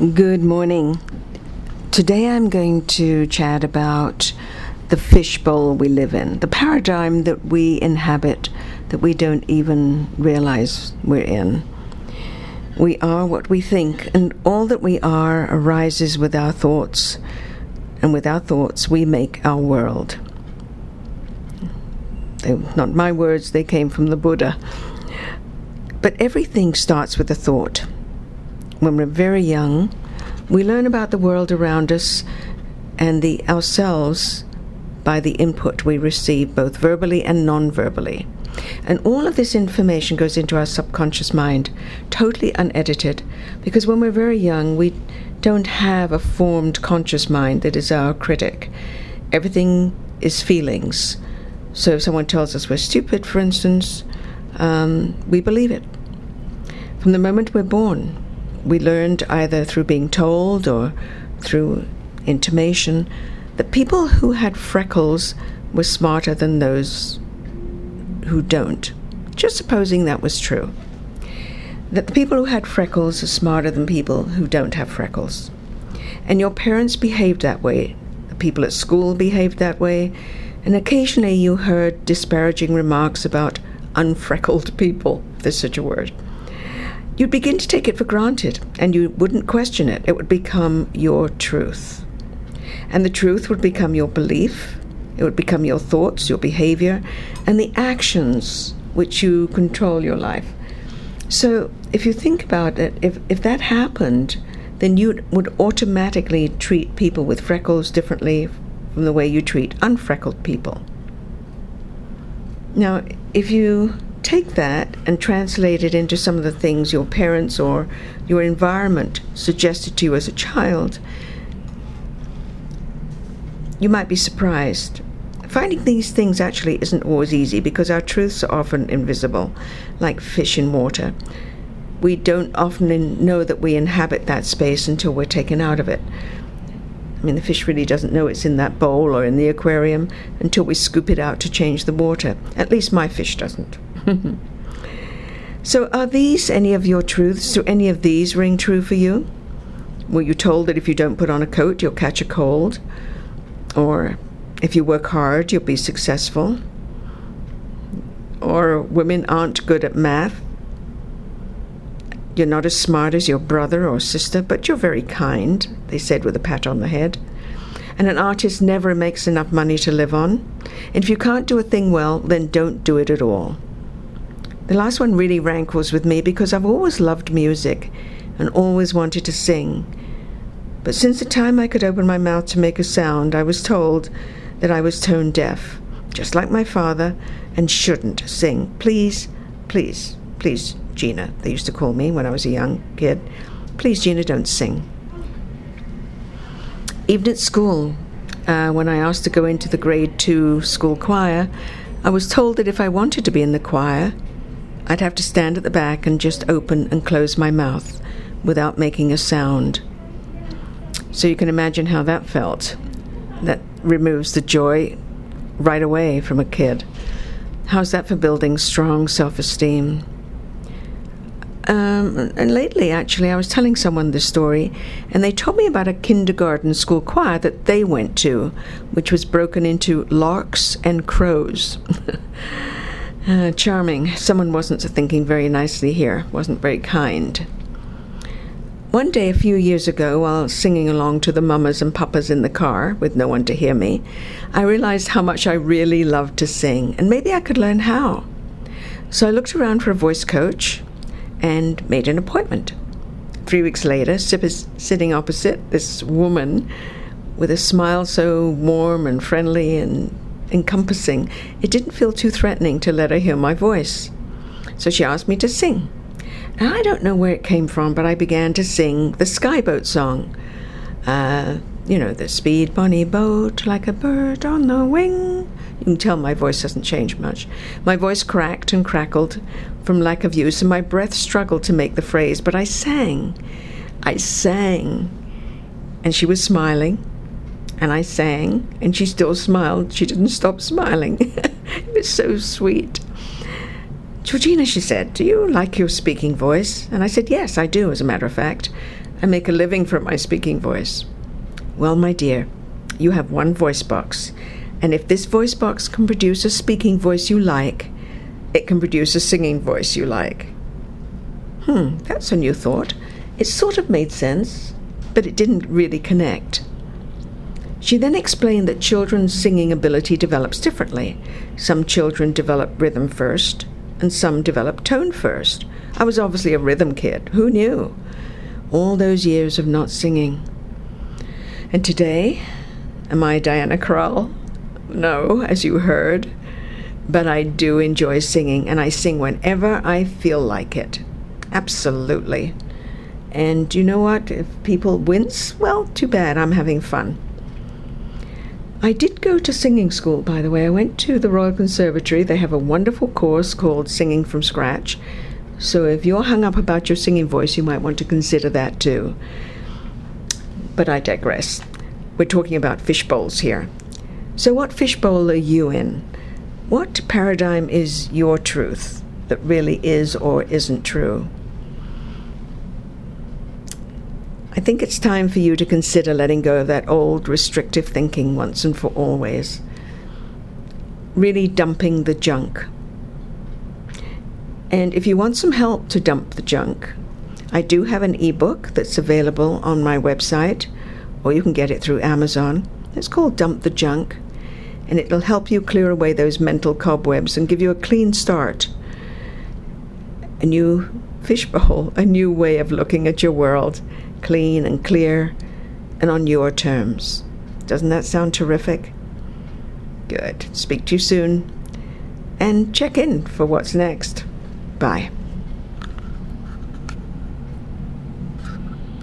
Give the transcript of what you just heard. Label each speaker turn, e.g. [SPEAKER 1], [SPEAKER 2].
[SPEAKER 1] Good morning. Today I'm going to chat about the fishbowl we live in, the paradigm that we inhabit that we don't even realize we're in. We are what we think, and all that we are arises with our thoughts, and with our thoughts we make our world. They're not my words, they came from the Buddha. But everything starts with a thought. When we're very young, we learn about the world around us and the ourselves by the input we receive, both verbally and non-verbally. And all of this information goes into our subconscious mind, totally unedited, because when we're very young, we don't have a formed conscious mind that is our critic. Everything is feelings. So if someone tells us we're stupid, for instance, we believe it. From the moment we're born, we learned either through being told or through intimation that people who had freckles were smarter than those who don't. Just supposing that was true. That the people who had freckles are smarter than people who don't have freckles. And your parents behaved that way. The people at school behaved that way. And occasionally you heard disparaging remarks about unfreckled people, if there's such a word. You'd begin to take it for granted, and you wouldn't question it. It would become your truth. And the truth would become your belief. It would become your thoughts, your behavior, and the actions which you control your life. So if you think about it, if that happened, then you would automatically treat people with freckles differently from the way you treat unfreckled people. Now, if you take that and translate it into some of the things your parents or your environment suggested to you as a child, you might be surprised. Finding these things actually isn't always easy because our truths are often invisible, like fish in water. We don't often know that we inhabit that space until we're taken out of it. I mean, the fish really doesn't know it's in that bowl or in the aquarium until we scoop it out to change the water. At least my fish doesn't. So are these any of your truths? Do any of these ring true for you? Were you told that if you don't put on a coat, you'll catch a cold? Or if you work hard, you'll be successful? Or women aren't good at math? You're not as smart as your brother or sister, but you're very kind, they said with a pat on the head. And an artist never makes enough money to live on. And if you can't do a thing well, then don't do it at all. The last one really rankles with me because I've always loved music and always wanted to sing. But since the time I could open my mouth to make a sound, I was told that I was tone deaf, just like my father, and shouldn't sing. Please, please, please, Gina, they used to call me when I was a young kid. Please, Gina, don't sing. Even at school, when I asked to go into the grade 2 school choir, I was told that if I wanted to be in the choir, I'd have to stand at the back and just open and close my mouth without making a sound. So you can imagine how that felt. That removes the joy right away from a kid. How's that for building strong self-esteem? And lately, actually, I was telling someone this story, and they told me about a kindergarten school choir that they went to, which was broken into larks and crows. Charming. Someone wasn't thinking very nicely here, wasn't very kind. One day a few years ago, while singing along to the mamas and papas in the car with no one to hear me, I realized how much I really loved to sing, and maybe I could learn how. So I looked around for a voice coach and made an appointment. 3 weeks later, sitting opposite this woman with a smile so warm and friendly and encompassing, it didn't feel too threatening to let her hear my voice. So she asked me to sing. Now, I don't know where it came from, but I began to sing the Skyboat song. The speed bunny boat like a bird on the wing. You can tell my voice hasn't changed much. My voice cracked and crackled from lack of use, and my breath struggled to make the phrase, but I sang. And she was smiling, and I sang, and she still smiled. She didn't stop smiling. It was so sweet. Georgina, she said, do you like your speaking voice? And I said, yes, I do, as a matter of fact. I make a living from my speaking voice. Well, my dear, you have one voice box, and if this voice box can produce a speaking voice you like, it can produce a singing voice you like. That's a new thought. It sort of made sense, but it didn't really connect. She then explained that children's singing ability develops differently. Some children develop rhythm first, and some develop tone first. I was obviously a rhythm kid. Who knew? All those years of not singing. And today, am I Diana Krall? No, as you heard. But I do enjoy singing, and I sing whenever I feel like it. Absolutely. And you know what? If people wince, well, too bad. I'm having fun. I did go to singing school, by the way. I went to the Royal Conservatory. They have a wonderful course called Singing from Scratch. So if you're hung up about your singing voice, you might want to consider that too. But I digress. We're talking about fishbowls here. So what fishbowl are you in? What paradigm is your truth that really is or isn't true? I think it's time for you to consider letting go of that old restrictive thinking once and for always. Really dumping the junk. And if you want some help to dump the junk, I do have an ebook that's available on my website, or you can get it through Amazon. It's called Dump the Junk, and it'll help you clear away those mental cobwebs and give you a clean start. A new fishbowl, a new way of looking at your world, clean and clear and on your terms. Doesn't that sound terrific? Good. Speak to you soon, and check in for what's next. Bye.